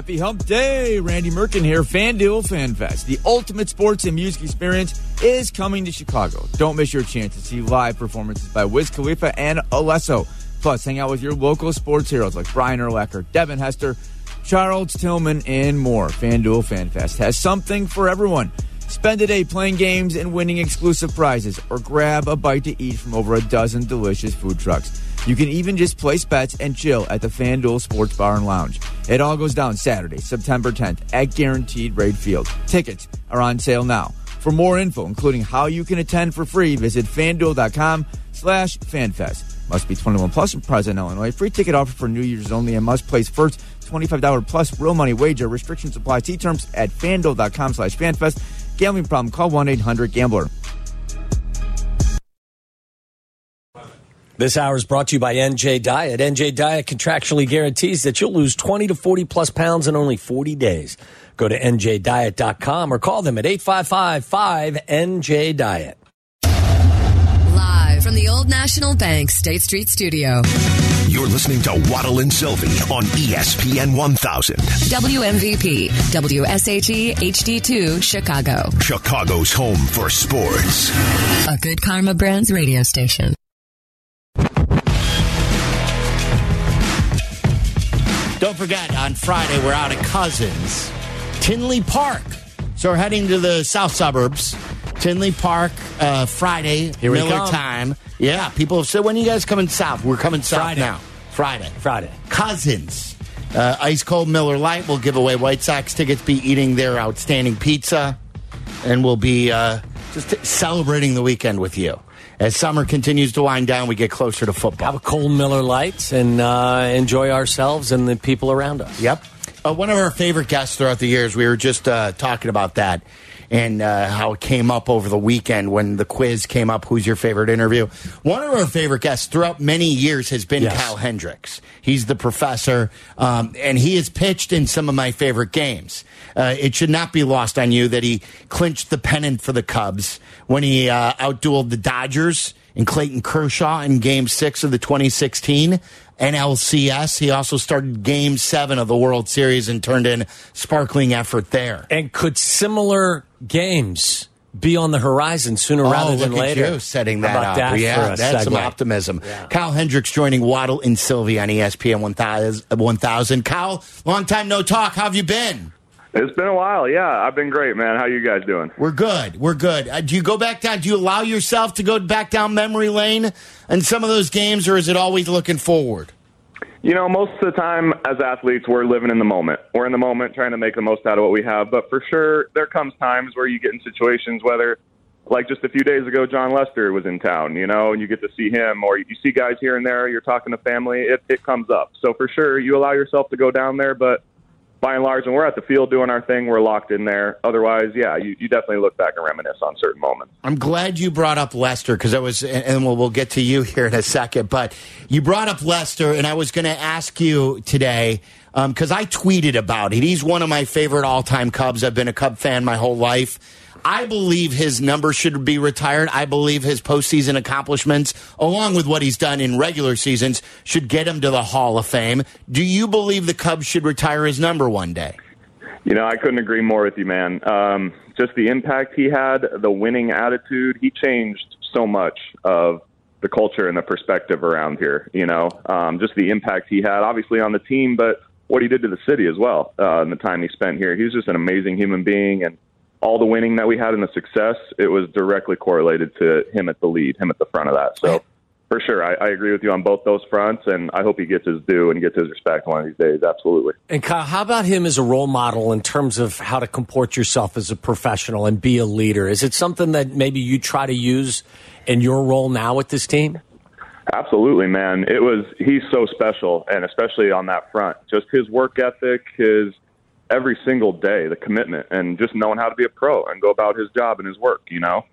Happy Hump Day. Randy Merkin here. FanDuel FanFest, the ultimate sports and music experience, is coming to Chicago. Don't miss your chance to see live performances by Wiz Khalifa and Alesso. Plus, hang out with your local sports heroes like Brian Urlacher, Devin Hester, Charles Tillman, and more. FanDuel FanFest has something for everyone. Spend a day playing games and winning exclusive prizes, or grab a bite to eat from over a dozen delicious food trucks. You can even just place bets and chill at the FanDuel Sports Bar and Lounge. It all goes down Saturday, September 10th at Guaranteed Rate Field. Tickets are on sale now. For more info, including how you can attend for free, visit FanDuel.com/FanFest. Must be 21 plus and present in Illinois. Free ticket offer for New Year's only and must place first $25 plus real money wager. Restrictions apply. See terms at FanDuel.com/FanFest. Gambling problem? Call 1-800-GAMBLER. This hour is brought to you by NJ Diet. NJ Diet contractually guarantees that you'll lose 20 to 40 plus pounds in only 40 days. Go to NJDiet.com or call them at 855-5NJ-DIET. Live from the Old National Bank State Street Studio. You're listening to Waddle and Sylvie on ESPN 1000. WMVP, WSHE HD2, Chicago. Chicago's home for sports. A Good Karma Brands radio station. Don't forget, on Friday, we're out at Cousins, Tinley Park. So we're heading to the south suburbs. Tinley Park, Friday, Here we Miller come. time. Yeah, people have said, when are you guys coming south? We're coming south Friday. now. Friday. Cousins. Ice Cold Miller Lite. We'll give away White Sox tickets, be eating their outstanding pizza, and we'll be just celebrating the weekend with you. As summer continues to wind down, we get closer to football. Have a cold Miller Lite and enjoy ourselves and the people around us. Yep. One of our favorite guests throughout the years, we were just talking about that and how it came up over the weekend when the quiz came up, who's your favorite interview. One of our favorite guests throughout many years has been Kyle Hendricks. He's the professor, and he has pitched in some of my favorite games. It should not be lost on you that he clinched the pennant for the Cubs when he outdueled the Dodgers and Clayton Kershaw in Game 6 of the 2016 NLCS. He also started Game 7 of the World Series and turned in sparkling effort there. And could similar games be on the horizon sooner rather than look later? At you setting that How about up. that Yeah, for a that's some segue? optimism. Yeah. Kyle Hendricks joining Waddle and Sylvie on ESPN 1000. Kyle, long time no talk. How have you been? It's been a while. Yeah, I've been great, man. How you guys doing? We're good. Do you go back down? Do you allow yourself to go back down memory lane in some of those games, or is it always looking forward? You know, most of the time as athletes, we're living in the moment. We're in the moment trying to make the most out of what we have. But for sure, there comes times where you get in situations, whether, like just a few days ago, John Lester was in town, you know, and you get to see him, or you see guys here and there, you're talking to family, it comes up. So for sure, you allow yourself to go down there, but by and large, when we're at the field doing our thing, we're locked in there. Otherwise, yeah, you definitely look back and reminisce on certain moments. I'm glad you brought up Lester because and we'll get to you here in a second, but you brought up Lester, and I was going to ask you today because I tweeted about it. He's one of my favorite all-time Cubs. I've been a Cub fan my whole life. I believe his number should be retired. I believe his postseason accomplishments, along with what he's done in regular seasons, should get him to the Hall of Fame. Do you believe the Cubs should retire his number one day? You know, I couldn't agree more with you, man. Just the impact he had, the winning attitude, he changed so much of the culture and the perspective around here, you know. Just the impact he had, obviously, on the team, but what he did to the city as well in the time he spent here. He was just an amazing human being, and all the winning that we had and the success, it was directly correlated to him at the lead, him at the front of that. So, for sure, I agree with you on both those fronts, and I hope he gets his due and gets his respect one of these days, absolutely. And Kyle, how about him as a role model in terms of how to comport yourself as a professional and be a leader? Is it something that maybe you try to use in your role now with this team? Absolutely, man. He's so special, and especially on that front. Just his work ethic, his every single day, the commitment, and just knowing how to be a pro and go about his job and his work, you know.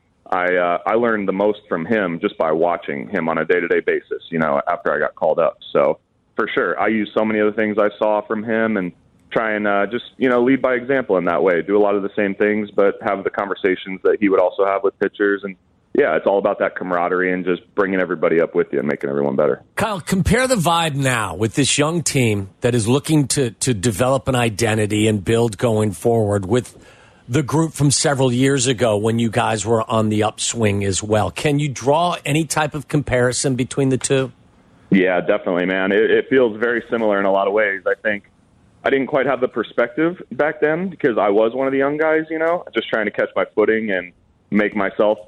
I learned the most from him just by watching him on a day-to-day basis, you know, after I got called up. So, for sure, I use so many of the things I saw from him and try and just, you know, lead by example in that way. Do a lot of the same things, but have the conversations that he would also have with pitchers. And, yeah, it's all about that camaraderie and just bringing everybody up with you and making everyone better. Kyle, compare the vibe now with this young team that is looking to develop an identity and build going forward with the group from several years ago when you guys were on the upswing as well. Can you draw any type of comparison between the two? Yeah, definitely, man. It feels very similar in a lot of ways. I think I didn't quite have the perspective back then because I was one of the young guys, just trying to catch my footing and make myself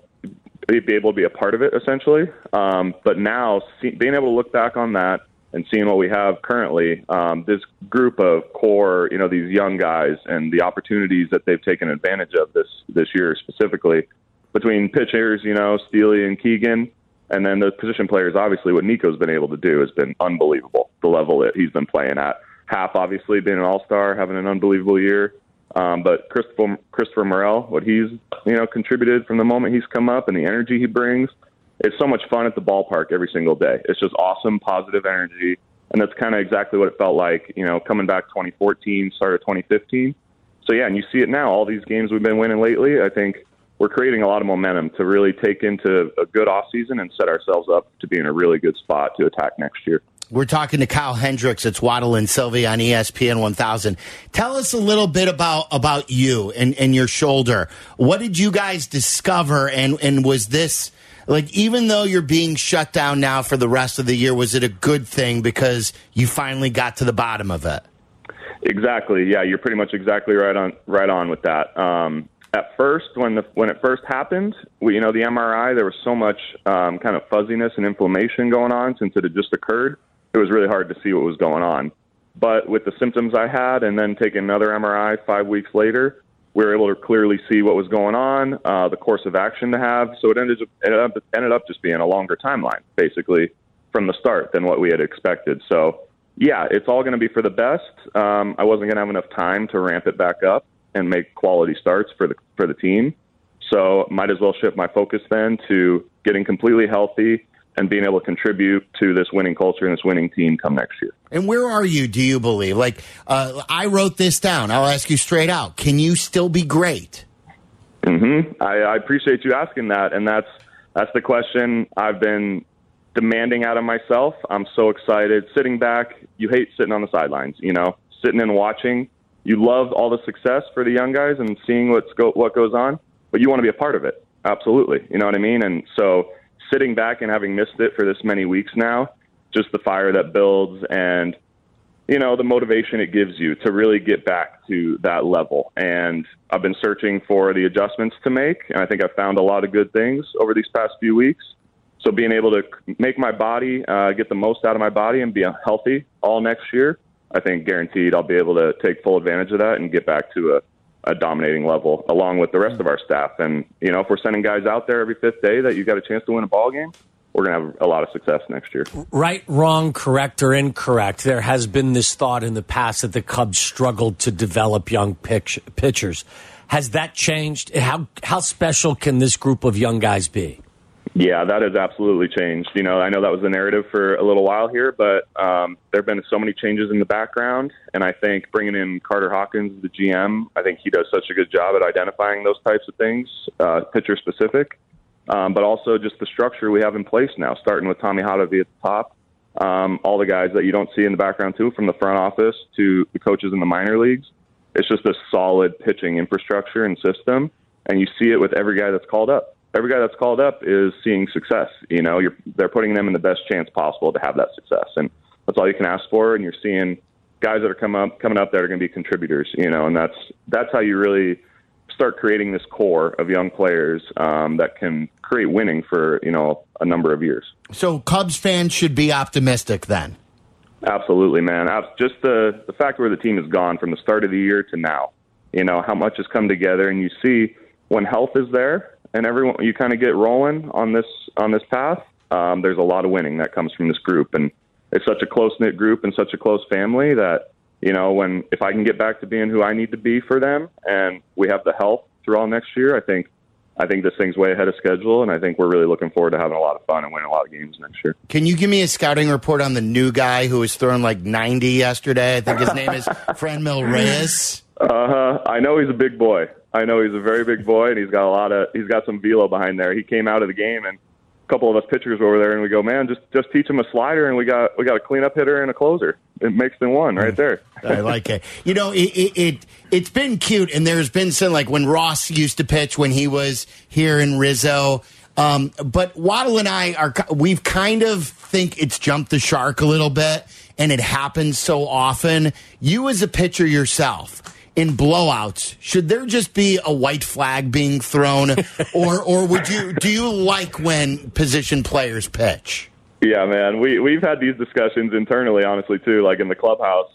be able to be a part of it, essentially. But now, being able to look back on that and seeing what we have currently, this group of core, these young guys and the opportunities that they've taken advantage of this year specifically, between pitchers, Steely and Keegan, and then the position players, obviously what Nico's been able to do has been unbelievable, the level that he's been playing at. Half, obviously, being an all-star, having an unbelievable year. But Christopher Morel, what he's contributed from the moment he's come up and the energy he brings, it's so much fun at the ballpark every single day. It's just awesome, positive energy, and that's kind of exactly what it felt like, coming back 2014, start of 2015. So yeah, and you see it now. All these games we've been winning lately, I think we're creating a lot of momentum to really take into a good offseason and set ourselves up to be in a really good spot to attack next year. We're talking to Kyle Hendricks. It's Waddle and Sylvie on ESPN 1000. Tell us a little bit about you and your shoulder. What did you guys discover? And was this, even though you're being shut down now for the rest of the year, was it a good thing because you finally got to the bottom of it? Exactly. Yeah, you're pretty much exactly right on with that. At first, when it first happened, the MRI, there was so much kind of fuzziness and inflammation going on since it had just occurred. It was really hard to see what was going on. But with the symptoms I had and then taking another MRI 5 weeks later, we were able to clearly see what was going on, the course of action to have. So it ended up just being a longer timeline, basically, from the start than what we had expected. So, yeah, it's all going to be for the best. I wasn't going to have enough time to ramp it back up and make quality starts for the team. So might as well shift my focus then to getting completely healthy and being able to contribute to this winning culture and this winning team come next year. And where are you, do you believe? I wrote this down. I'll ask you straight out. Can you still be great? Mm-hmm. I appreciate you asking that. And that's the question I've been demanding out of myself. I'm so excited. Sitting back, you hate sitting on the sidelines, sitting and watching. You love all the success for the young guys and seeing what goes on, but you want to be a part of it. Absolutely. You know what I mean? And so sitting back and having missed it for this many weeks now, just the fire that builds and, the motivation it gives you to really get back to that level. And I've been searching for the adjustments to make, and I think I've found a lot of good things over these past few weeks. So being able to make my body, get the most out of my body and be healthy all next year, I think guaranteed I'll be able to take full advantage of that and get back to a dominating level along with the rest of our staff. And, if we're sending guys out there every fifth day that you got a chance to win a ball game, we're going to have a lot of success next year. Right, wrong, correct, or incorrect, there has been this thought in the past that the Cubs struggled to develop young pitchers. Has that changed? How special can this group of young guys be? Yeah, that has absolutely changed. I know that was the narrative for a little while here, but there have been so many changes in the background, and I think bringing in Carter Hawkins, the GM, I think he does such a good job at identifying those types of things, pitcher-specific, but also just the structure we have in place now, starting with Tommy Hottovy at the top, all the guys that you don't see in the background, too, from the front office to the coaches in the minor leagues. It's just a solid pitching infrastructure and system, and you see it with every guy that's called up. Every guy that's called up is seeing success. They're putting them in the best chance possible to have that success, and that's all you can ask for. And you're seeing guys that are coming up that are going to be contributors. And that's how you really start creating this core of young players that can create winning for a number of years. So Cubs fans should be optimistic then. Absolutely, man. Just the fact where the team has gone from the start of the year to now. How much has come together, and you see when health is there. And everyone, you kind of get rolling on this path. There's a lot of winning that comes from this group, and it's such a close knit group and such a close family that if I can get back to being who I need to be for them, and we have the health through all next year, I think this thing's way ahead of schedule, and I think we're really looking forward to having a lot of fun and winning a lot of games next year. Can you give me a scouting report on the new guy who was throwing 90 yesterday? I think his name is Franmil Reyes. I know he's a big boy. I know he's a very big boy, and he's got some velo behind there. He came out of the game, and a couple of us pitchers were over there, and we go, man, just teach him a slider, and we got a cleanup hitter and a closer. It makes them one right there. I like it. You know, it's been cute, and there's been some, like when Ross used to pitch when he was here in Rizzo. But Waddle and I we've kind of think it's jumped the shark a little bit, and it happens so often. You as a pitcher yourself, in blowouts, should there just be a white flag being thrown, or do you like when position players pitch? Yeah, man, we've had these discussions internally, honestly, too, like in the clubhouse.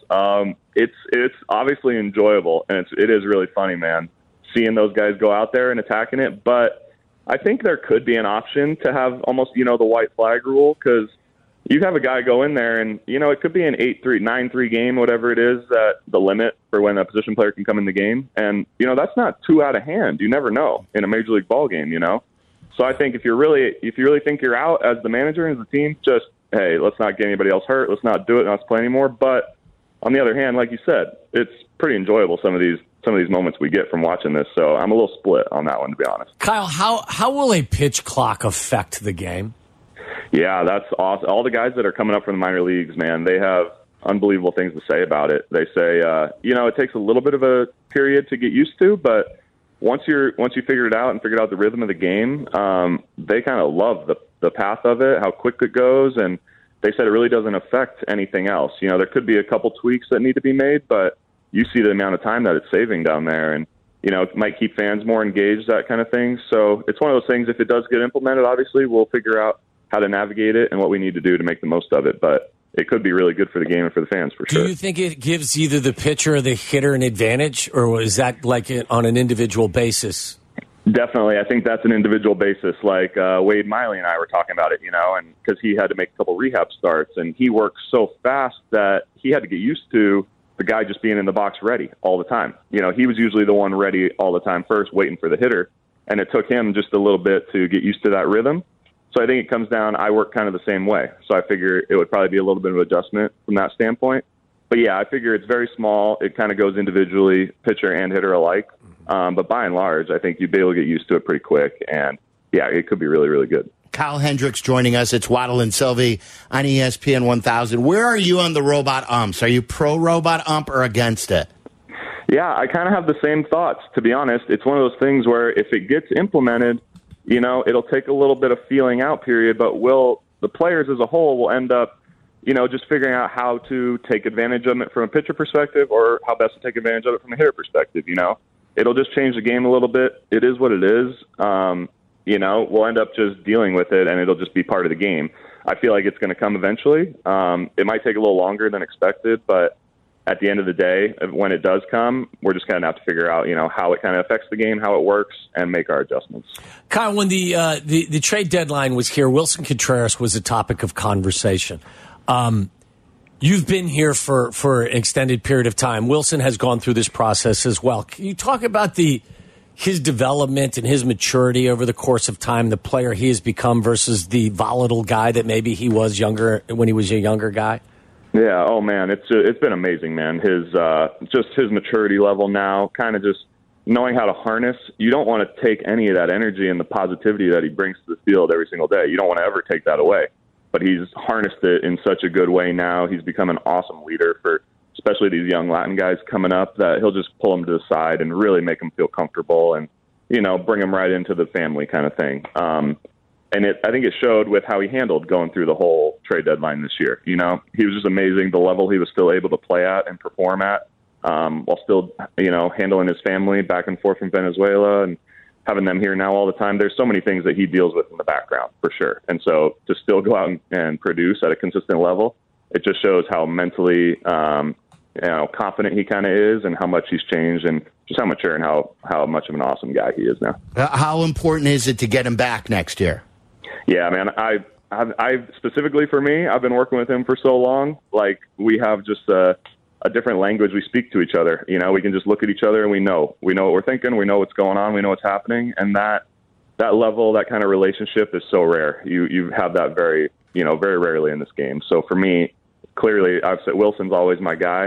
It's obviously enjoyable, and it is really funny, man, seeing those guys go out there and attacking it. But I think there could be an option to have almost, the white flag rule, because you have a guy go in there and, it could be an 8-3, 9-3 game, whatever it is, that the limit for when a position player can come in the game. And, that's not too out of hand. You never know in a major league ball game, So I think if you really think you're out as the manager and as the team, just, hey, let's not get anybody else hurt. Let's not do it. Let's play anymore. But on the other hand, like you said, it's pretty enjoyable, some of these moments we get from watching this. So I'm a little split on that one, to be honest. Kyle, how will a pitch clock affect the game? Yeah, that's awesome. All the guys that are coming up from the minor leagues, man, they have unbelievable things to say about it. They say, it takes a little bit of a period to get used to, but once you figure it out and figured out the rhythm of the game, they kind of love the path of it, how quick it goes, and they said it really doesn't affect anything else. There could be a couple tweaks that need to be made, but you see the amount of time that it's saving down there, and it might keep fans more engaged, that kind of thing. So it's one of those things, if it does get implemented, obviously we'll figure out how to navigate it and what we need to do to make the most of it. But it could be really good for the game and for the fans, for sure. Do you think it gives either the pitcher or the hitter an advantage, or is that like on an individual basis? Definitely. I think that's an individual basis. Like Wade Miley and I were talking about it, and because he had to make a couple rehab starts, and he works so fast that he had to get used to the guy just being in the box ready all the time. He was usually the one ready all the time first, waiting for the hitter, and it took him just a little bit to get used to that rhythm. So I think it comes down, I work kind of the same way. So I figure it would probably be a little bit of adjustment from that standpoint. But yeah, I figure it's very small. It kind of goes individually, pitcher and hitter alike. But by and large, I think you'd be able to get used to it pretty quick. And yeah, it could be really, really good. Kyle Hendricks joining us. It's Waddle and Sylvie on ESPN 1000. Where are you on the robot umps? Are you pro robot ump or against it? Yeah, I kind of have the same thoughts, to be honest. It's one of those things where if it gets implemented, it'll take a little bit of feeling out period, but the players as a whole will end up, just figuring out how to take advantage of it from a pitcher perspective or how best to take advantage of it from a hitter perspective, It'll just change the game a little bit. It is what it is. We'll end up just dealing with it, and it'll just be part of the game. I feel like it's going to come eventually. It might take a little longer than expected, but at the end of the day, when it does come, we're just going to have to figure out, how it kind of affects the game, how it works, and make our adjustments. Kyle, when the trade deadline was here, Wilson Contreras was a topic of conversation. You've been here for an extended period of time. Wilson has gone through this process as well. Can you talk about his development and his maturity over the course of time, the player he has become versus the volatile guy that maybe he was when he was a younger guy? Yeah, oh man, it's been amazing, man. His maturity level now, kind of just knowing how to harness. You don't want to take any of that energy and the positivity that he brings to the field every single day. You don't want to ever take that away. But he's harnessed it in such a good way now. He's become an awesome leader for especially these young Latin guys coming up, that he'll just pull them to the side and really make them feel comfortable and, bring them right into the family kind of thing. And I think it showed with how he handled going through the whole trade deadline this year. He was just amazing, the level he was still able to play at and perform at, while still, handling his family back and forth from Venezuela and having them here now all the time. There's so many things that he deals with in the background, for sure. And so to still go out and produce at a consistent level, it just shows how mentally, confident he kind of is and how much he's changed and just how mature and how much of an awesome guy he is now. How important is it to get him back next year? Yeah, man, I specifically for me, I've been working with him for so long. Like, we have just a different language we speak to each other. We can just look at each other and we know what we're thinking. We know what's going on. We know what's happening. And that level, that kind of relationship is so rare. You have that very rarely in this game. So for me, clearly, I've said Wilson's always my guy.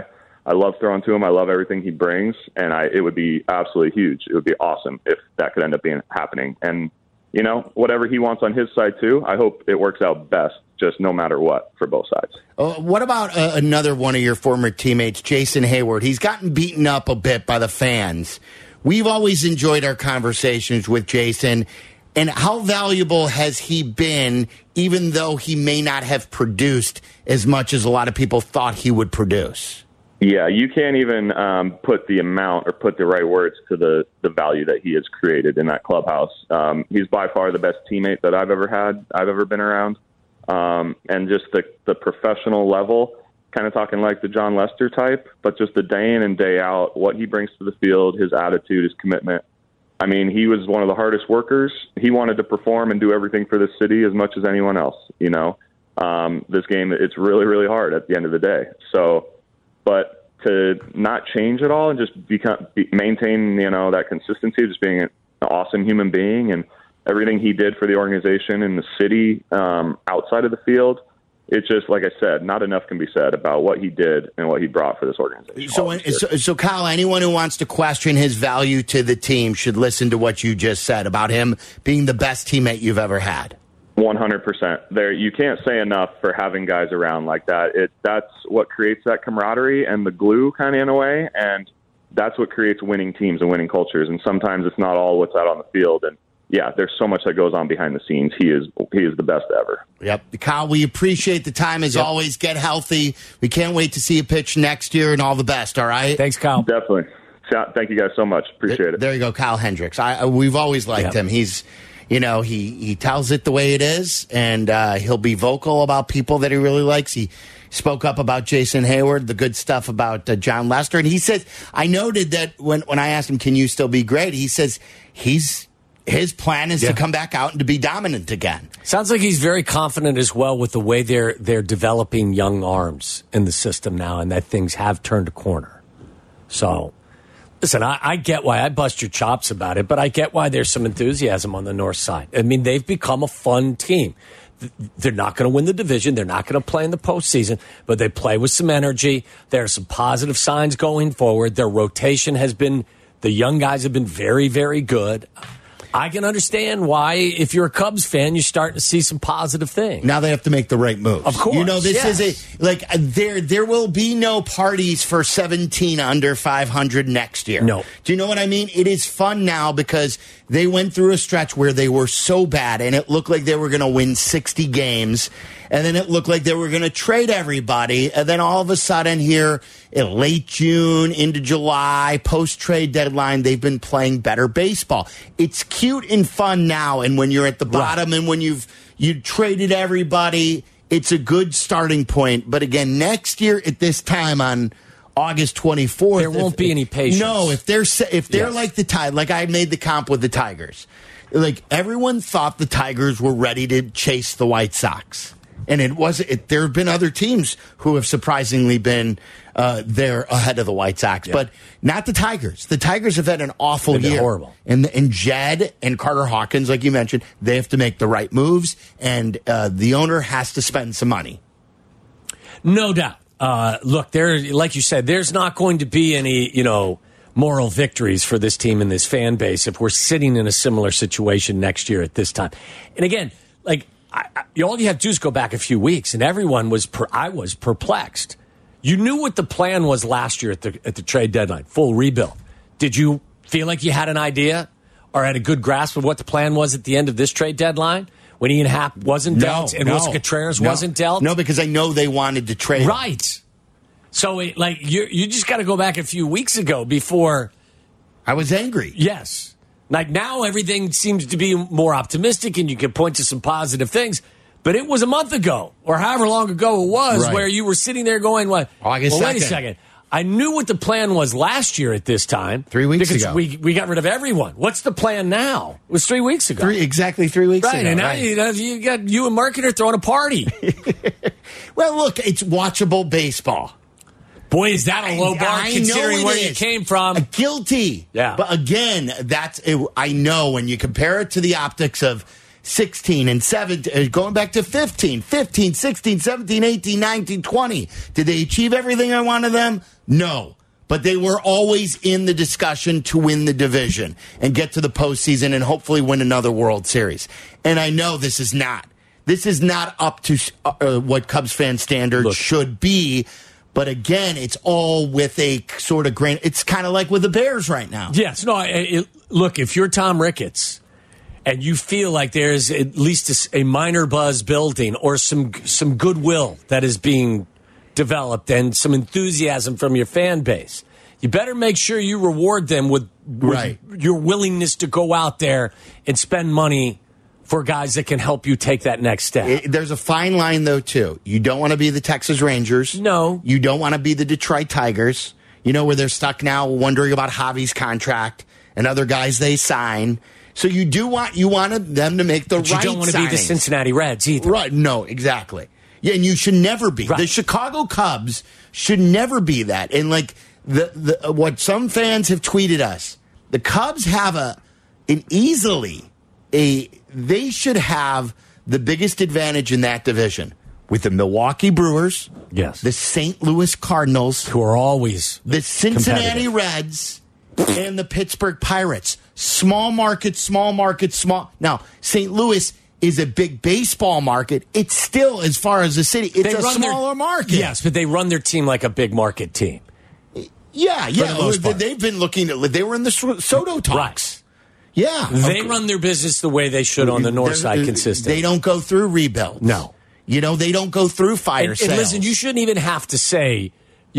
I love throwing to him. I love everything he brings, and it would be absolutely huge. It would be awesome if that could end up happening. And, you know, whatever he wants on his side, too, I hope it works out best, just no matter what, for both sides. What about another one of your former teammates, Jason Hayward? He's gotten beaten up a bit by the fans. We've always enjoyed our conversations with Jason. And how valuable has he been, even though he may not have produced as much as a lot of people thought he would produce? Yeah, you can't even put the amount or put the right words to the value that he has created in that clubhouse. He's by far the best teammate that I've ever been around. And just the professional level, kind of talking like the John Lester type, but just the day in and day out, what he brings to the field, his attitude, his commitment. I mean, he was one of the hardest workers. He wanted to perform and do everything for the city as much as anyone else, you know. This game, it's really, really hard at the end of the day. So, but to not change at all and just maintain, you know, that consistency of just being an awesome human being and everything he did for the organization and the city outside of the field, it's just, like I said, not enough can be said about what he did and what he brought for this organization. So Kyle, anyone who wants to question his value to the team should listen to what you just said about him being the best teammate you've ever had. 100%. There, you can't say enough for having guys around like that. That's what creates that camaraderie and the glue, kind of in a way, and that's what creates winning teams and winning cultures. And sometimes it's not all what's out on the field. And yeah, there's so much that goes on behind the scenes. He is the best ever. Yep. Kyle, we appreciate the time as always. Get healthy. We can't wait to see you pitch next year, and all the best, all right? Thanks, Kyle. Definitely. Thank you guys so much. Appreciate it. There you go, Kyle Hendricks. We've always liked him. He's, you know, he tells it the way it is, and he'll be vocal about people that he really likes. He spoke up about Jason Hayward, the good stuff about John Lester. And he said, I noted that when I asked him, can you still be great? He says his plan is to come back out and to be dominant again. Sounds like he's very confident as well with the way they're developing young arms in the system now, and that things have turned a corner. So, listen, I get why I bust your chops about it, but I get why there's some enthusiasm on the north side. I mean, they've become a fun team. They're not going to win the division. They're not going to play in the postseason, but they play with some energy. There are some positive signs going forward. Their rotation has been, the young guys have been very, very good. I can understand why, if you're a Cubs fan, you're starting to see some positive things. Now they have to make the right moves. Of course. You know, this is there will be no parties for 17 under 500 next year. No. Do you know what I mean? It is fun now because they went through a stretch where they were so bad and it looked like they were going to win 60 games. And then it looked like they were going to trade everybody. And then all of a sudden here in late June into July, post-trade deadline, they've been playing better baseball. It's cute and fun now. And when you're at the bottom and when you traded everybody, it's a good starting point. But again, next year at this time on August 24th, there won't be any patience. No, if they're like the Tigers, like I made the comp with the Tigers, like everyone thought the Tigers were ready to chase the White Sox. And there have been other teams who have surprisingly been there ahead of the White Sox, but not the Tigers. The Tigers have had an awful year. Horrible. And Jed and Carter Hawkins, like you mentioned, they have to make the right moves, and the owner has to spend some money. No doubt. Look, like you said, there's not going to be any, moral victories for this team and this fan base if we're sitting in a similar situation next year at this time. And again, all you have to do is go back a few weeks, and everyone I was perplexed. You knew what the plan was last year at the trade deadline, full rebuild. Did you feel like you had an idea or had a good grasp of what the plan was at the end of this trade deadline? When Ian Happ wasn't dealt and Wilson Contreras wasn't dealt? No, because I know they wanted to trade him. Right. So, you just got to go back a few weeks ago before... I was angry. Yes. Like now everything seems to be more optimistic and you can point to some positive things. But it was a month ago or however long ago it was where you were sitting there going, August 2nd. Wait a second. I knew what the plan was last year at this time. 3 weeks ago. We got rid of everyone. What's the plan now? It was 3 weeks ago. Exactly 3 weeks ago. Right, and now you got you and Marketer throwing a party. Well, look, it's watchable baseball. Boy, is that a low bar considering where you came from. Guilty. Yeah. But again, I know when you compare it to the optics of 16 and 17, going back to 15, 16, 17, 18, 19, 20. Did they achieve everything I wanted them? No. But they were always in the discussion to win the division and get to the postseason and hopefully win another World Series. And I know this is not up to what Cubs fan standards should be. But again, it's all with a sort of grain. It's kind of like with the Bears right now. Yes. No, look, if you're Tom Ricketts and you feel like there's at least a minor buzz building or some goodwill that is being developed and some enthusiasm from your fan base, you better make sure you reward them with your willingness to go out there and spend money for guys that can help you take that next step. There's a fine line, though, too. You don't want to be the Texas Rangers. No. You don't want to be the Detroit Tigers, where they're stuck now wondering about Javi's contract and other guys they sign. So you wanted them to make the right signings. You don't want to be the Cincinnati Reds either. Right. No, exactly. Yeah, and you should never be. Right. The Chicago Cubs should never be that. And like what some fans have tweeted us, the Cubs have they should have the biggest advantage in that division with the Milwaukee Brewers, yes, the St. Louis Cardinals, who are always the Cincinnati Reds, and the Pittsburgh Pirates. Small market. Now, St. Louis is a big baseball market. It's still, as far as the city, it's a smaller market. Yes, but they run their team like a big market team. Yeah. They've been looking at. They were in the Soto talks. Right. Yeah. They run their business the way they should on the north side consistently. They don't go through rebuilds. No. They don't go through fire sales. And listen, you shouldn't even have to say,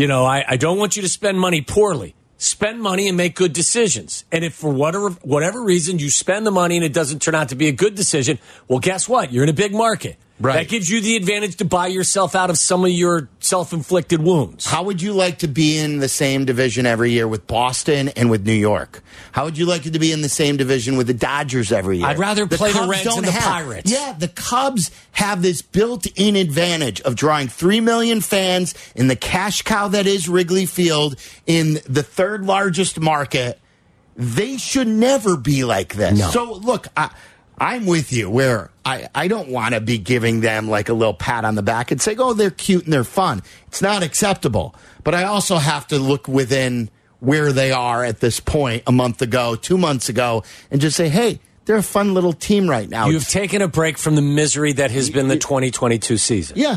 I don't want you to spend money poorly. Spend money and make good decisions. And if for whatever reason you spend the money and it doesn't turn out to be a good decision, well, guess what? You're in a big market. Right. That gives you the advantage to buy yourself out of some of your self-inflicted wounds. How would you like to be in the same division every year with Boston and with New York? How would you like it to be in the same division with the Dodgers every year? I'd rather play the Reds and the Pirates. Yeah, the Cubs have this built-in advantage of drawing 3 million fans in the cash cow that is Wrigley Field in the third largest market. They should never be like this. No. So, look, I'm with you where I don't want to be giving them like a little pat on the back and say, oh, they're cute and they're fun. It's not acceptable. But I also have to look within where they are at this point a month ago, 2 months ago, and just say, hey, they're a fun little team right now. You've taken a break from the misery that has been the 2022 season. Yeah.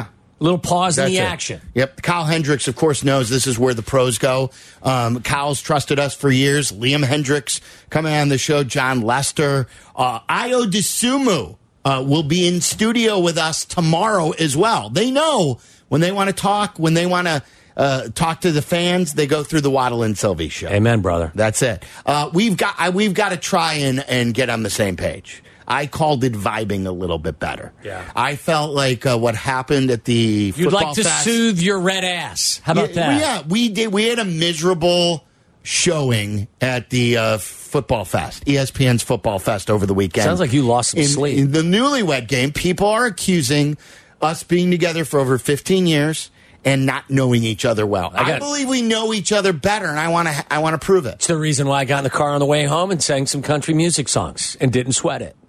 A little pause in the action. Yep. Kyle Hendricks, of course, knows this is where the pros go. Kyle's trusted us for years. Liam Hendricks coming on the show. John Lester. Ayo DeSumo will be in studio with us tomorrow as well. They know when they want to talk, when they want to talk to the fans, they go through the Waddle and Sylvie show. Amen, brother. That's it. We've got to try and get on the same page. I called it vibing a little bit better. Yeah. I felt like what happened at the You'd football like to fest, soothe your red ass. How about that? Yeah, we did. We had a miserable showing at the football fest, ESPN's football fest over the weekend. Sounds like you lost some sleep. In the newlywed game, people are accusing us being together for over 15 years and not knowing each other well. I believe we know each other better, and I want to prove it. It's the reason why I got in the car on the way home and sang some country music songs and didn't sweat it.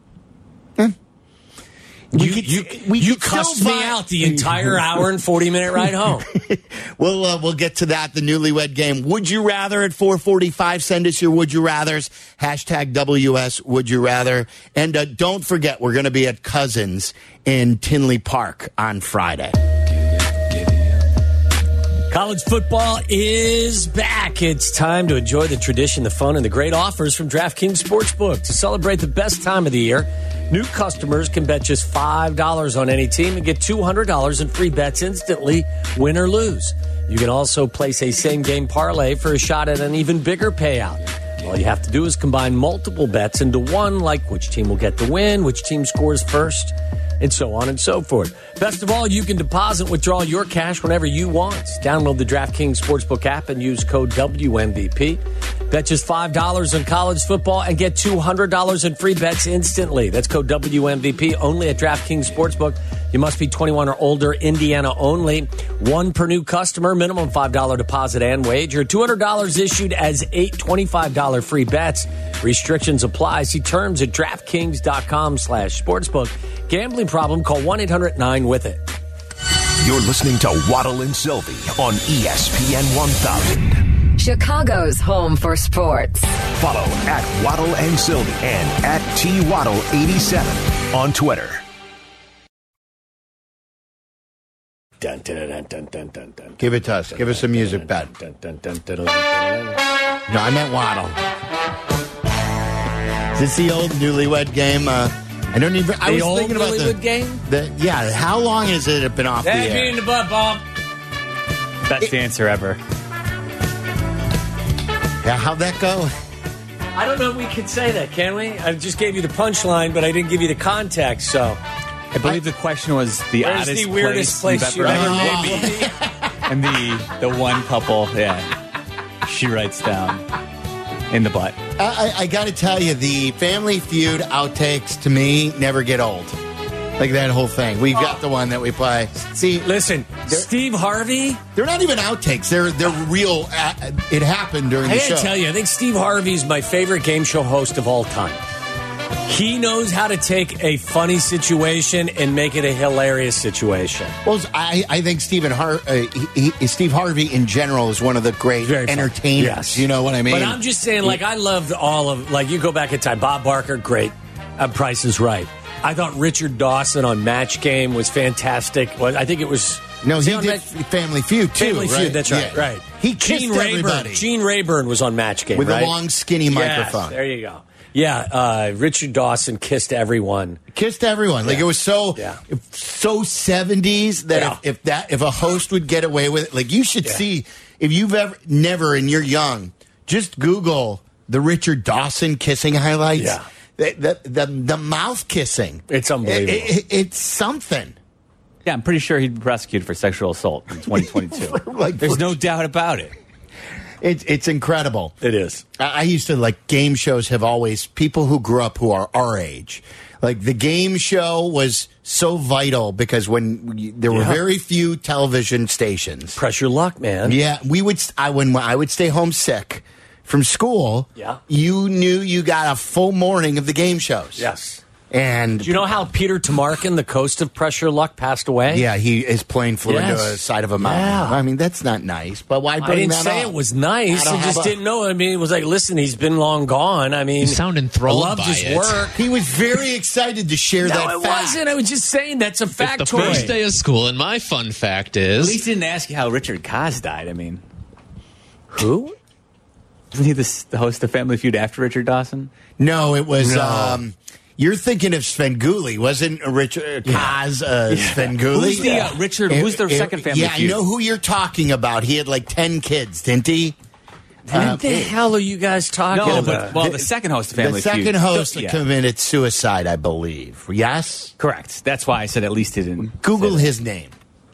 You cussed me out the entire hour and 40-minute ride home. We'll get to that, the newlywed game. Would you rather at 4:45? Send us your would you rathers. Hashtag WS would you rather. And don't forget, we're going to be at Cousins in Tinley Park on Friday. College football is back. It's time to enjoy the tradition, the fun, and the great offers from DraftKings Sportsbook. To celebrate the best time of the year, new customers can bet just $5 on any team and get $200 in free bets instantly, win or lose. You can also place a same-game parlay for a shot at an even bigger payout. All you have to do is combine multiple bets into one, like which team will get the win, which team scores first, and so on and so forth. Best of all, you can deposit and withdraw your cash whenever you want. Download the DraftKings Sportsbook app and use code WMVP. Bet just $5 on college football and get $200 in free bets instantly. That's code WMVP only at DraftKings Sportsbook. You must be 21 or older, Indiana only. One per new customer, minimum $5 deposit and wager. $200 issued as 8 $25 free bets. Restrictions apply. See terms at DraftKings.com/sportsbook. Gambling problem? Call 1-800-9-WITH-IT. You're listening to Waddle and Sylvie on ESPN 1000. Chicago's home for sports. Follow at Waddle and Sylvie and at TWaddle87 on Twitter. Dun, dun, dun, dun, dun, dun, dun. Give it to us. Give us some music, Ben. Dun, dun, dun, dun, dun, dun. No, I meant Waddle. Is this the old newlywed game? I don't even. I was thinking about the game. Yeah, how long has it been off the air? in the butt, Bob. Best answer ever. Yeah, how'd that go? I don't know if we can say that, can we? I just gave you the punchline, but I didn't give you the context, so. I believe the question was the Where's oddest the weirdest place you ever made me? And the one couple, yeah, she writes down in the butt. I got to tell you, the Family Feud outtakes to me never get old. Like that whole thing. We've got the one that we play. See, Listen, Steve Harvey. they're not even outtakes. They're real. It happened during the I show. gotta tell you, I think Steve Harvey is my favorite game show host of all time. He knows how to take a funny situation and make it a hilarious situation. Well, I think Steve Harvey in general is one of the great Very fun. entertainers. Yes. You know what I mean? But I'm just saying, like, I loved all of, like, you go back in time. Bob Barker, great. Price is Right. I thought Richard Dawson on Match Game was fantastic. Well, I think it was. No, he on did Family Feud, too. Family right? Feud, that's right, Yeah. right. He kissed everybody. Gene Rayburn was on Match Game, With right? a long, skinny microphone. Yes, there you go. Yeah, Richard Dawson kissed everyone. Kissed everyone. Like, it was so 70s that if a host would get away with it, like, you should see, if you've never and you're young, just Google the Richard Dawson kissing highlights. Yeah. The mouth kissing. It's unbelievable. It's something. Yeah, I'm pretty sure he'd be prosecuted for sexual assault in 2022. There's no doubt about it. It's incredible. It is. I used to, like, game shows have always, people who grew up who are our age, like, the game show was so vital because there were very few television stations. Press your luck, man. Yeah, when I would stay home sick from school, you knew you got a full morning of the game shows. Yes. And do you know how Peter Tamarkin, the host of Press Your Luck, passed away? Yeah, his plane flew into the side of a mountain. Yeah. I mean, that's not nice. But why bring that up? I didn't say it was nice. I just didn't know. I mean, it was like, listen, he's been long gone. I mean, you sound enthralled I loved by his it. work. He was very excited to share that No, it fact. wasn't. I was just saying that's a factoid. It's the first day of school, and my fun fact is... At least he didn't ask you how Richard Kaz died. I mean, who? Isn't he the host of Family Feud after Richard Dawson? No, it was... you're thinking of Svengoolie, wasn't Richard Kaz Svengoolie? Who's the Richard? Who's their second Family Feud? Feud? I know who you're talking about. He had like 10 kids, didn't he? What the hell are you guys talking about? Well, the second host of Family Feud. The second host committed suicide, I believe. Yes? Correct. That's why I said at least he didn't. Google his name.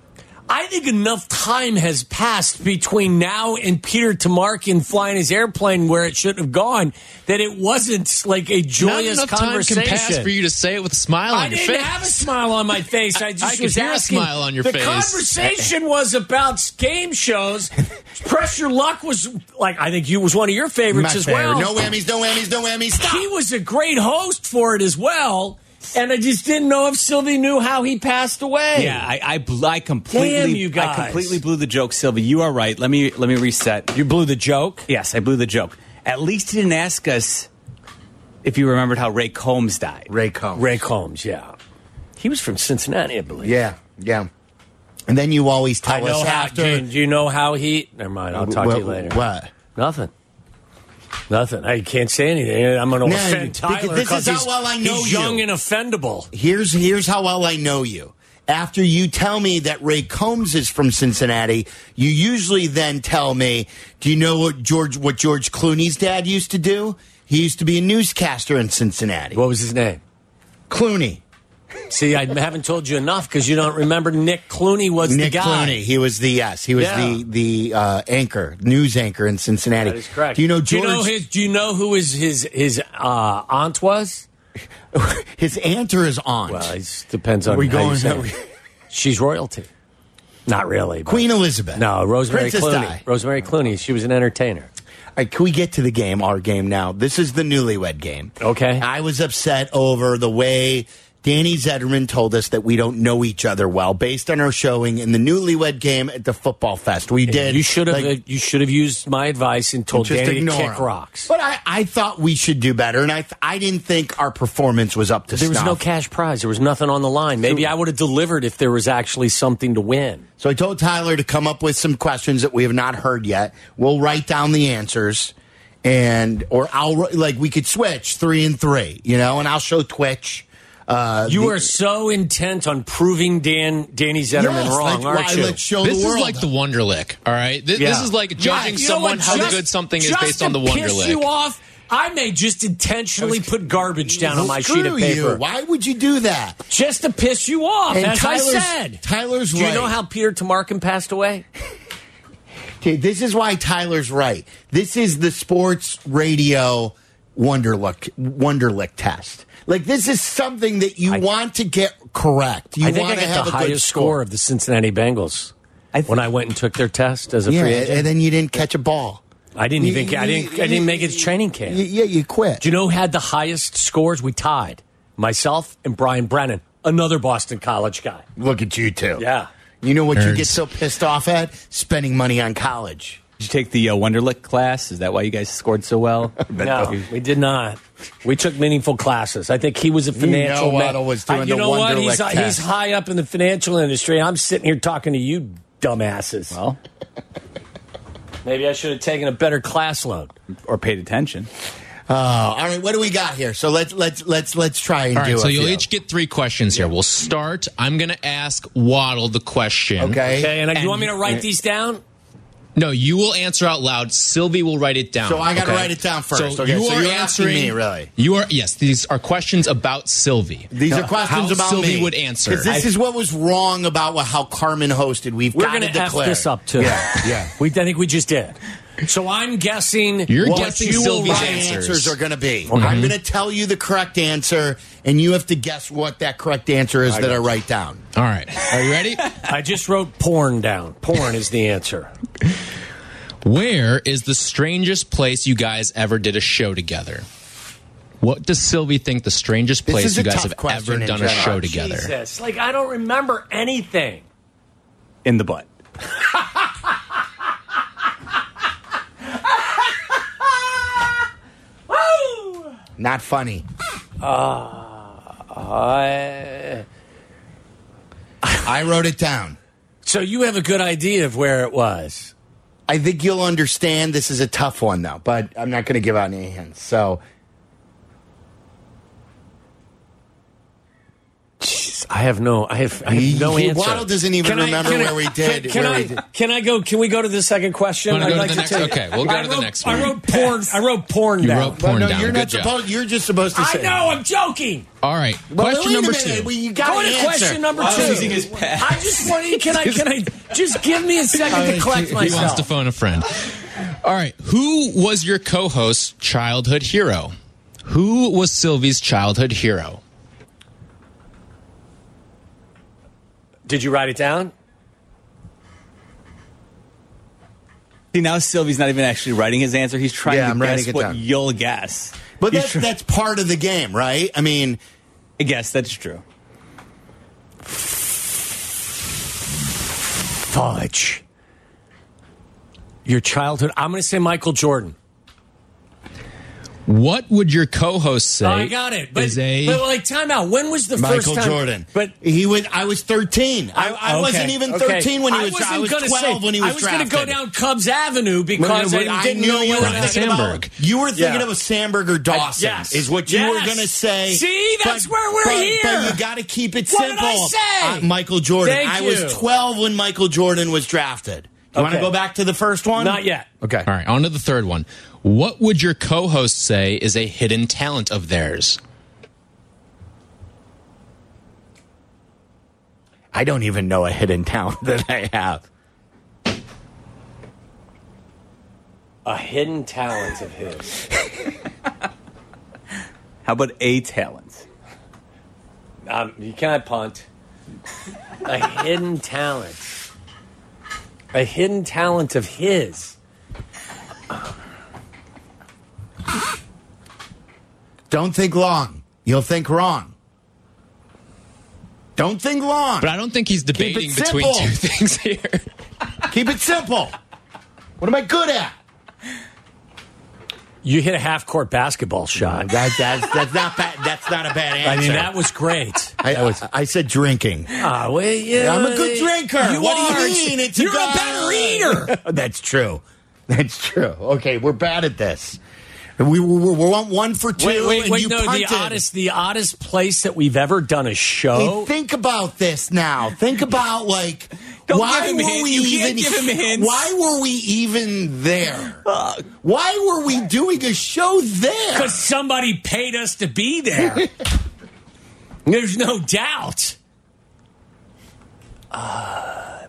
I think enough time has passed between now and Peter Tamarkin flying his airplane where it shouldn't have gone that it wasn't like a joyous Not enough conversation. time can pass for you to say it with a smile on your face. I didn't have a smile on my face. I just could was hear a asking. smile on your the face. conversation was about game shows. Press Your Luck was like I think you was one of your favorites as well. No whammies, no whammies, no whammies. Stop. He was a great host for it as well. And I just didn't know if Sylvie knew how he passed away. Yeah, I completely, Damn, you guys. I completely blew the joke, Sylvie. You are right. Let me reset. You blew the joke? Yes, I blew the joke. At least he didn't ask us if you remembered how Ray Combs died. Ray Combs. Ray Combs, yeah. He was from Cincinnati, I believe. Yeah. And then you always tell I know us how, after. do you know how he... Never mind, I'll talk to you later. What? Nothing. I can't say anything. I'm going to offend Tyler this is because how well I know he's you. young and offendable. Here's how well I know you. After you tell me that Ray Combs is from Cincinnati, you usually then tell me, do you know what George Clooney's dad used to do? He used to be a newscaster in Cincinnati. What was his name? Clooney. See, I haven't told you enough because you don't remember Nick Clooney was the Nick guy. Clooney. He was the the anchor, news anchor in Cincinnati. That is correct. Do you know George? Do you know who his aunt was? His aunt or his aunt? Well, it depends on Are we how you going? say it. She's royalty. Not really. but- Queen Elizabeth. No, Rosemary Princess Clooney. Di. Rosemary Clooney. She was an entertainer. All right, can we get to the game, our game now? This is the newlywed game. Okay. I was upset over the way Danny Zetterman told us that we don't know each other well based on our showing in the newlywed game at the Football Fest. We did. You should have used my advice and told just Danny to ignore kick him. rocks. But I thought we should do better, and I didn't think our performance was up to There was snuff. no cash prize. There was nothing on the line. Maybe I would have delivered if there was actually something to win. So I told Tyler to come up with some questions that we have not heard yet. We'll write down the answers, or we could switch 3 and 3, and I'll show Twitch. You are so intent on proving Danny Zetterman wrong, aren't you? Let's show This the world. is like the Wonderlick, all right? This is like judging You know someone what? how Just- good something is just based on the to piss Wonderlick. you off, I may just intentionally put garbage down on my sheet of Screw paper. you. Why would you do that? Just to piss you off, And as I Tyler's- said. Tyler's Do you right. know how Peter Tamarkin passed away? Okay, this is why Tyler's right. This is the sports radio Wonderlick test. Like, this is something that you want to get correct. You I think want I to got have the a good highest score of the Cincinnati Bengals when I went and took their test as a free agent. and then you didn't catch a ball. I didn't even. I didn't make it to training camp. You quit. Do you know who had the highest scores? We tied. Myself and Brian Brennan, another Boston College guy. Look at you two. Yeah. You know what you Nerds. get so pissed off at? Spending money on college. Did you take the Wonderlick class? Is that why you guys scored so well? No, we did not. We took meaningful classes. I think he was a financial man. Waddle was doing You the know what? Wonderlick He's test. high up in the financial industry. I'm sitting here talking to you dumbasses. Well, Maybe I should have taken a better class load. or paid attention. All right, what do we got here? So let's try and All do right, so a you'll few. each get 3 questions here. We'll start. I'm going to ask Waddle the question. Okay. Okay, and you want me to write these down? No, you will answer out loud. Sylvie will write it down. So I got to okay? write it down first. So Okay, you so are you're asking answering me, really? Yes, these are questions about Sylvie. These are questions how about Sylvie me. would answer. 'Cause this is what was wrong about how Carmen hosted. We're We're got going to to F declare. this up, too. Yeah. I think we just did. So I'm guessing You're what guessing you will Sylvie's write. My answers. answers are going to be. I'm going to tell you the correct answer, and you have to guess what that correct answer is that I write down. All right. Are you ready? I just wrote porn down. Porn is the answer. Where is the strangest place you guys ever did a show together? What does Sylvie think the strangest This place is you a guys tough have question ever in done a general. show together? Jesus. I don't remember anything. In the butt. Not funny. I wrote it down. So you have a good idea of where it was. I think you'll understand this is a tough one, though, but I'm not going to give out any hints. So, Jeez, I have no answer. Waddle doesn't even remember where we did. Can I go? Can we go to the second question? Wanna go I'd to like the next? Okay, we'll go to the next one. I wrote porn. I wrote porn You down. wrote porn no, down. you're Good not job. supposed. You're just supposed to I say. know. I'm joking. All right. Well, Question wait a number minute. 2. Well, you got Go to to answer. question number Waddle's 2. using his pen. I just want. Can I just give me a second to collect He wants myself? to phone a friend. All right. Who was your co-host's childhood hero? Who was Sylvie's childhood hero? Did you write it down? See, now Sylvie's not even actually writing his answer. He's trying Yeah, to I'm writing guess it what down. you'll guess. But He's that's part of the game, right? I mean, I guess that's true. Fudge. Your childhood. I'm going to say Michael Jordan. What would your co-host say? I got it. But time out. When was the Michael first time? Jordan. But I was 13. I wasn't even 13 when he was. I was 12 when he was drafted. I was going to go down Cubs Avenue because I didn't know you where were it was. thinking about. You were thinking of a Sandberg or Dawson. Yes. Is what you were going to say. See, that's where we're here. But you got to keep it What simple. did I say? Michael Jordan. Thank I you. was 12 when Michael Jordan was drafted. You want to Okay. go back to the first one? Not yet. Okay. All right, on to the third one. What would your co-host say is a hidden talent of theirs? I don't even know a hidden talent that I have. A hidden talent of his. How about a talent? You can't punt. A hidden talent. A hidden talent of his. Don't think long. You'll think wrong. Don't think long. But I don't think he's debating between simple. two things here. Keep it simple. What am I good at? You hit a half-court basketball shot. That's not bad. That's not a bad answer. I mean, that was great. I said drinking. Well, yeah, I'm a good drinker. What do you mean? You're a better eater. That's true. That's true. Okay, we're bad at this. We want 1 for 2. Wait, and you no. punted. The oddest place that we've ever done a show. Hey, think about this now. Think about like Don't why give him were hints. we You even? can't give him hints. Why were we even there? Why were we doing a show there? Because somebody paid us to be there. There's no doubt. I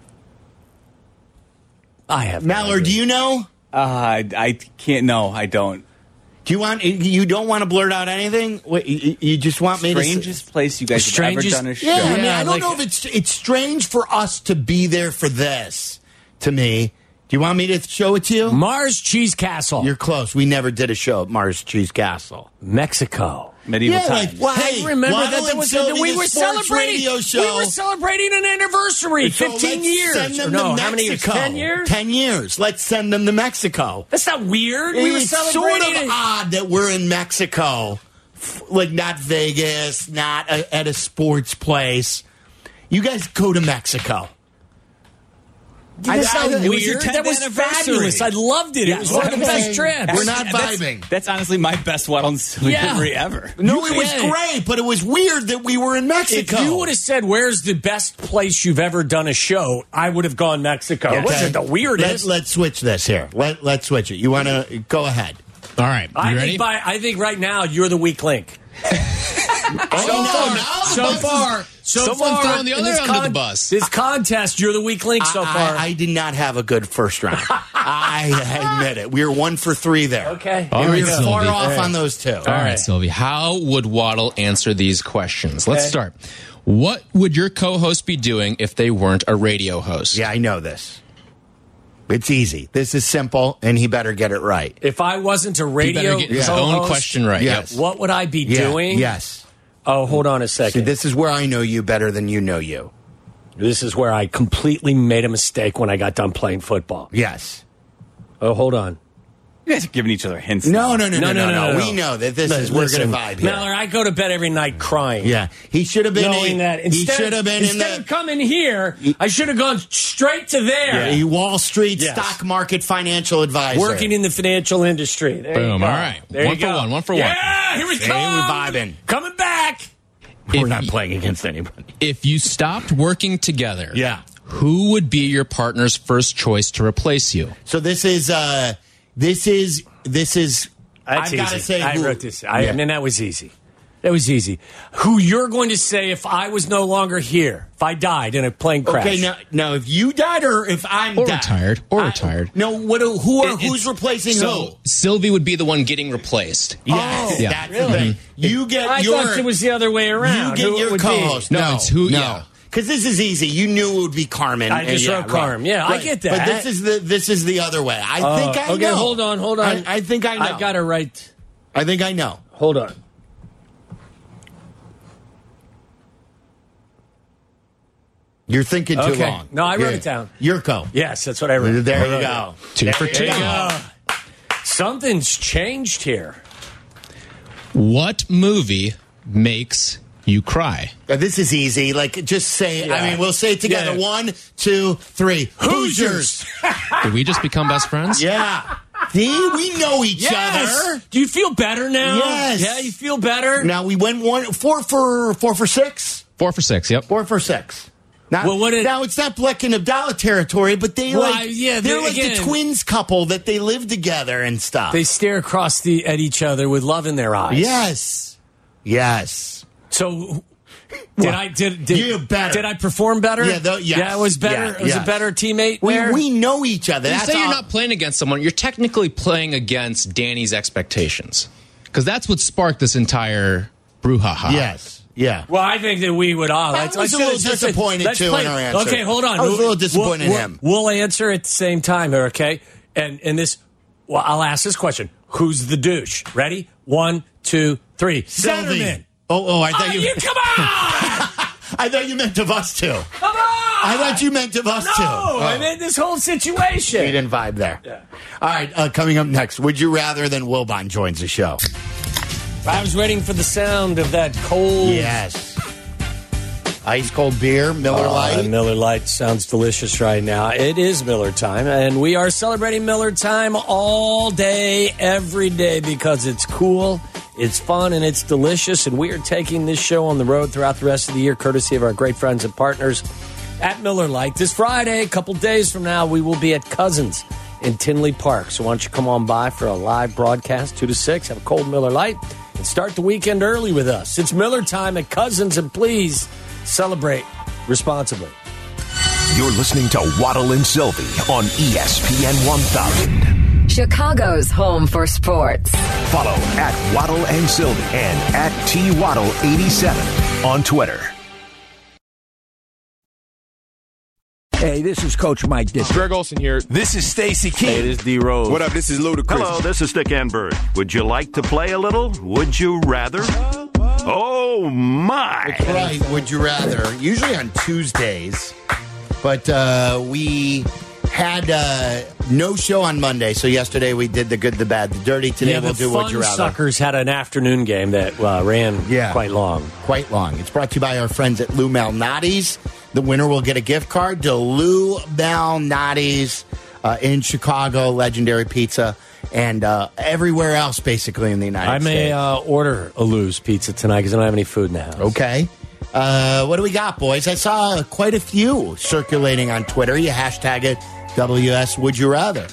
have Mallard, do you know? I can't. No, I don't. Do you want? You don't want to blurt out anything? Wait, you just want me to? Strangest place you guys have ever done a show. Yeah, I mean, Yeah, I don't know if it's strange for us to be there for this. To me, do you want me to show it to you? Mars Cheese Castle. You're close. We never did a show at Mars Cheese Castle. Mexico. Medieval Yeah, times. like what? Hey, I remember Waddle that there and was Sylvie, we the were sports celebrating. radio show. We were celebrating an anniversary. So 15 let's years. Send them Or no, to how many years? Mexico. 10 years? 10 years. Let's send them to Mexico. That's not weird. We were It's celebrating sort of it. odd that we're in Mexico, like not Vegas, not at a sports place. You guys go to Mexico. That's not it was your weird. 10th That was anniversary. fabulous. I loved it. It was one of the best trips. We're not vibing. That's honestly my best Waddle and Sylvie Yeah. memory ever. No, it was can. great, but it was weird that we were in Mexico. If you would have said, "Where's the best place you've ever done a show?" I would have gone Mexico. It wasn't the weirdest. Let's switch this here. Let's switch it. You want to go ahead? All right, you ready? I think right now you're the weak link. So far, Someone throwing the in other this under the bus. This contest, you're the weak link so far. I did not have a good first round. I admit it. We were 1 for 3 there. Okay. All We right, were far Sylvie. off on those two. All right, Sylvie. How would Waddle answer these questions? Let's start. What would your co-host be doing if they weren't a radio host? Yeah, I know this. It's easy. This is simple, and he better get it right. If I wasn't a He radio better get his own co-host, question right. Yes. Yep. what would I be Yeah, doing? Yes. Oh, hold on a See, second. this is where I know you better than you know you. This is where I completely made a mistake when I got done playing football. Yes. Oh, hold on. You guys are giving each other hints. No. No. We know that this is we're going to vibe here. Mallard, I go to bed every night crying. Yeah, he should have been. Knowing that He should have been in instead the of coming here, I should have gone straight to there. Yeah, Wall Street Yes. stock market financial advisor. Working in the financial industry. There you Boom. go. All right. There One you for go. one, one for one. Yeah, here we Hey, come. we vibing. Coming back. We're If not you- playing against anybody. If you stopped working together, Yeah. who would be your partner's first choice to replace you? So this is. That's I've got to easy. say, I who- wrote this. And that was easy. That was easy. Who you're going to say if I was no longer here, if I died in a plane crash? Okay, now if you died or if I'm Or died. retired. Or retired. No, who's replacing who? So Sylvie would be the one getting replaced. Yes, Yeah. that's the thing. You get I your. thought it was the other way around. You Who get it your would co-host. be. No, it's who- No. yeah. Because this is easy. You knew it would be Carmen. I just wrote Carm. Yeah, I get that. But this is the other way. I think I okay, know. hold on. I think I know. I got it right. I think I know. Hold on. You're thinking too Okay. long. No, I wrote it down. Yurko. Yes, that's what I wrote. There you go. 2 for 2. Something's changed here. What movie makes you cry? This is easy. Like, just say it. I mean, we'll say it together. Yeah. 1, 2, 3. Hoosiers. Did we just become best friends? Yeah. See, we know each other. Do you feel better now? Yes. Yeah, you feel better? Now we went 4 for 6. 4 for 6, yep. 4 for 6. Now, Well, what did- now it's not Bleck and Abdallah territory, but they Well, they're they- like again- the twins couple that they live together and stuff. They stare across at each other with love in their eyes. Yes. So You better. Did I perform better? Yeah, yes. Yeah, it was better. Yeah, it was yes. a better teammate. there? We know each other. You That's say you're all. not playing against someone. You're technically playing against Danny's expectations. Because that's what sparked this entire brouhaha. Yes. Yeah. Well, I think that we would all. I was a little disappointed, too, in our answer. Okay, hold on. I was a little disappointed in him. We'll answer at the same time here, okay? And this, well, I'll ask this question. Who's the douche? Ready? 1, 2, 3. Centerman. Oh, I thought you come on! I thought you meant of us too. Come on! I thought you meant of us too. No, I meant this whole situation. You didn't vibe there. Yeah. All right, coming up next, Would You Rather Than Wilbon joins the show. I was waiting for the sound of that cold. Yes. Ice cold beer, Miller Lite. Miller Lite sounds delicious right now. It is Miller time, and we are celebrating Miller time all day, every day, because it's cool, it's fun, and it's delicious. And we are taking this show on the road throughout the rest of the year, courtesy of our great friends and partners at Miller Lite. This Friday, a couple days from now, we will be at Cousins in Tinley Park. So why don't you come on by for a live broadcast, 2 to 6, have a cold Miller Lite, and start the weekend early with us. It's Miller time at Cousins, and please celebrate responsibly. You're listening to Waddle and Sylvie on ESPN 1000. Chicago's home for sports. Follow at Waddle and Sylvie and at TWaddle87 on Twitter. Hey, this is Coach Mike Dick. Greg Olson here. This is Stacey King. Hey, this is D. Rose. What up? This is Ludacris. Hello, this is Dick Enberg. Would you like to play a little? Would you rather? Oh, my. That's right, Would You Rather. Usually on Tuesdays. But we had no show on Monday, so yesterday we did the good, the bad, the dirty. Today we'll do Would You Rather. Suckers had an afternoon game that ran quite long. Quite long. It's brought to you by our friends at Lou Malnati's. The winner will get a gift card to Lou Malnati's in Chicago, legendary pizza, and everywhere else, basically, in the United States. I may order a Lou's pizza tonight because I don't have any food in the house. Okay. What do we got, boys? I saw quite a few circulating on Twitter. You hashtag it WS Would You Rather.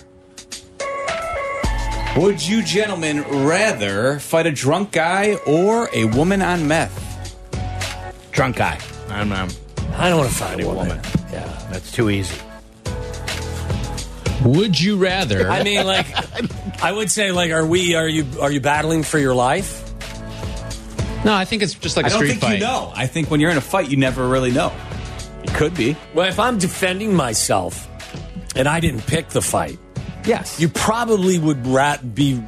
Would you gentlemen rather fight a drunk guy or a woman on meth? Drunk guy. I don't want to fight a woman. Yeah, that's too easy. Would you rather? I mean, like, I would say, like, are you battling for your life? No, I think it's just like a street fight. I don't think you know. I think when you're in a fight, you never really know. It could be. Well, if I'm defending myself and I didn't pick the fight, yes, you probably would rather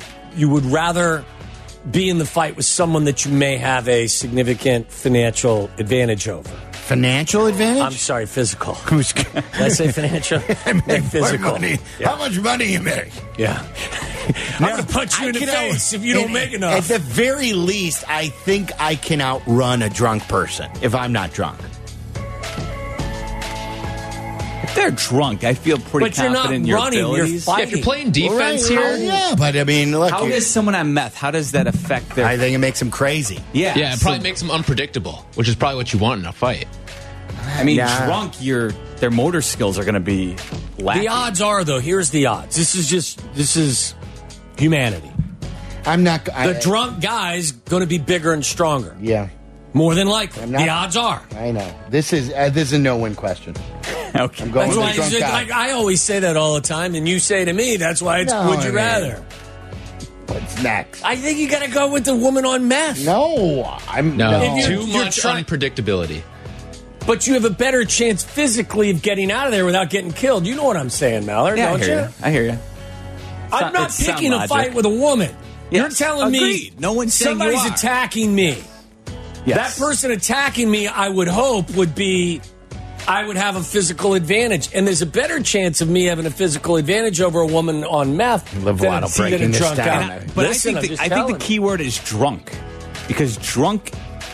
be in the fight with someone that you may have a significant financial advantage over. Financial advantage? I'm sorry, physical. Did I say financial? Physical. Money. Yeah. How much money you make? Yeah. I'm going to punch you in the face if you don't make enough. At the very least, I think I can outrun a drunk person if I'm not drunk. If they're drunk, I feel pretty confident in your abilities. You're fighting. If you're playing defense here. Yeah, but I mean, look. How does someone on meth, how does that affect their... I think it makes them crazy. Yeah. Yeah, it probably makes them unpredictable, which is probably what you want in a fight. I mean, drunk, their motor skills are going to be lacking. The odds are, though, here's the odds. This is humanity. The drunk guy's going to be bigger and stronger. Yeah. More than likely. The odds are. I know. This is a no-win question. Okay. I'm going with the drunk guy. Like, I always say that all the time, and you say to me, that's why it's would you rather. What's next? I think you got to go with the woman on meth. No. Too much unpredictability. But you have a better chance physically of getting out of there without getting killed. You know what I'm saying, Mallard, don't you? I hear you. I'm not picking a fight with a woman. Yes. You're telling me no one's saying somebody's attacking me. Yes. That person attacking me, I would hope, I would have a physical advantage. And there's a better chance of me having a physical advantage over a woman on meth than a drunk guy. But I think the key word is drunk. Because drunk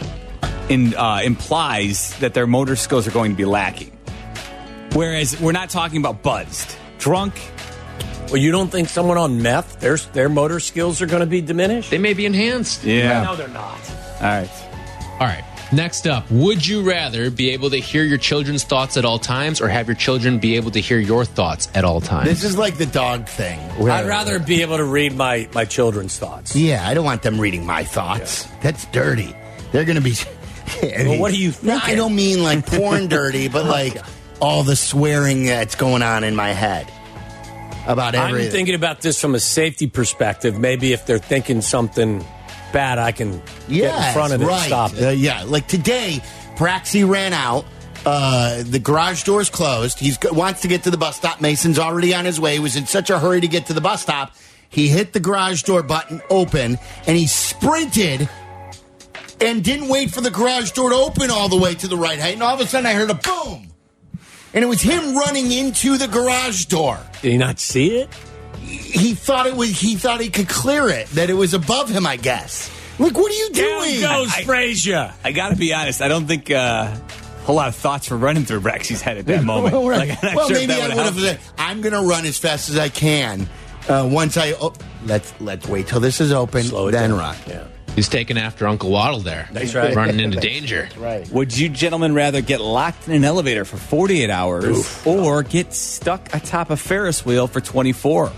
implies that their motor skills are going to be lacking. Whereas we're not talking about buzzed. Drunk. Well, you don't think someone on meth, their motor skills are going to be diminished? They may be enhanced. Yeah. No, they're not. All right. Next up, would you rather be able to hear your children's thoughts at all times or have your children be able to hear your thoughts at all times? This is like the dog thing. I'd rather be able to read my children's thoughts. Yeah, I don't want them reading my thoughts. Yeah. That's dirty. They're going to be... Well, what do you think? No, I don't mean like porn dirty, but like all the swearing that's going on in my head about everything. I'm thinking about this from a safety perspective. Maybe if they're thinking something bad, I can get in front of it and stop it. Yeah, like today, Braxy ran out. The garage door's closed. He wants to get to the bus stop. Mason's already on his way. He was in such a hurry to get to the bus stop. He hit the garage door button open, and he sprinted and didn't wait for the garage door to open all the way to the right height. And all of a sudden, I heard a boom. And it was him running into the garage door. Did he not see it? He thought it was. He thought he could clear it. That it was above him. I guess. Like, what are you doing? Down goes Frazier. I got to be honest. I don't think a whole lot of thoughts were running through Braxy's head at that moment. Well, like, I'm not sure maybe that I would have said, "I'm going to run as fast as I can." Once I let's wait till this is open, then run. Yeah. He's taking after Uncle Waddle there. That's right. Running into danger. That's right. Would you gentlemen rather get locked in an elevator for 48 hours or get stuck atop a Ferris wheel for 24?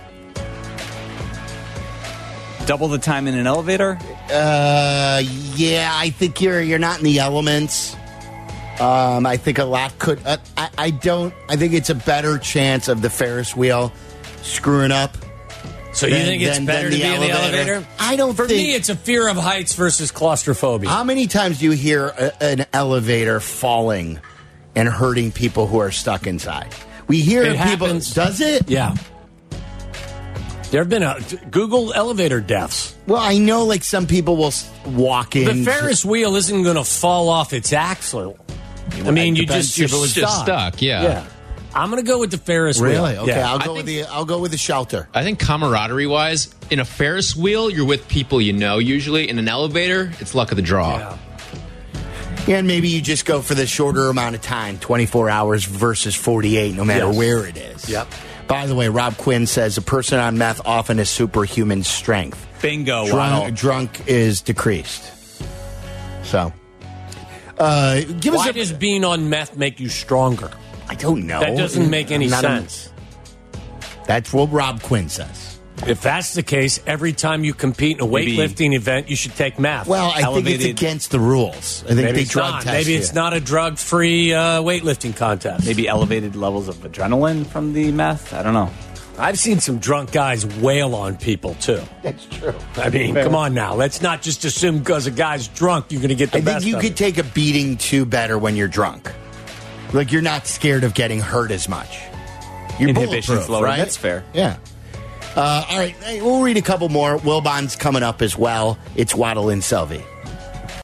Double the time in an elevator? Yeah, I think you're not in the elements. I think a lot could. I think it's a better chance of the Ferris wheel screwing up. So you think it's better to be in the elevator? I don't think. For me, it's a fear of heights versus claustrophobia. How many times do you hear an elevator falling and hurting people who are stuck inside? We hear It people. happens. Does it? Yeah. There have been Google elevator deaths. Well, I know like some people will walk in. The Ferris wheel isn't going to fall off its axle. I mean, you're just stuck. Yeah. I'm going to go with the Ferris wheel. Really? Okay, Yeah. I'll go with the shelter. I think camaraderie wise, in a Ferris wheel, you're with people you know usually. In an elevator, it's luck of the draw. Yeah, and maybe you just go for the shorter amount of time, 24 hours versus 48, no matter where it is. Yep. By the way, Rob Quinn says a person on meth often has superhuman strength. Bingo, Waddle. Drunk is decreased. So, Why does being on meth make you stronger? I don't know. That doesn't make any sense. That's what Rob Quinn says. If that's the case, every time you compete in a weightlifting event, you should take meth. Well, I think it's against the rules. I think Maybe they it's drug not. test Maybe you. it's not a drug-free weightlifting contest. Maybe elevated levels of adrenaline from the meth? I don't know. I've seen some drunk guys wail on people, too. That's true. I mean, come on now. Let's not just assume because a guy's drunk, you're going to get the I best think you of could it. take a beating too better when you're drunk. Like, you're not scared of getting hurt as much. You're Inhibition's bulletproof, lower. right? That's fair. Yeah. All right, hey, we'll read a couple more. Wilbon's coming up as well. It's Waddle and Selvey.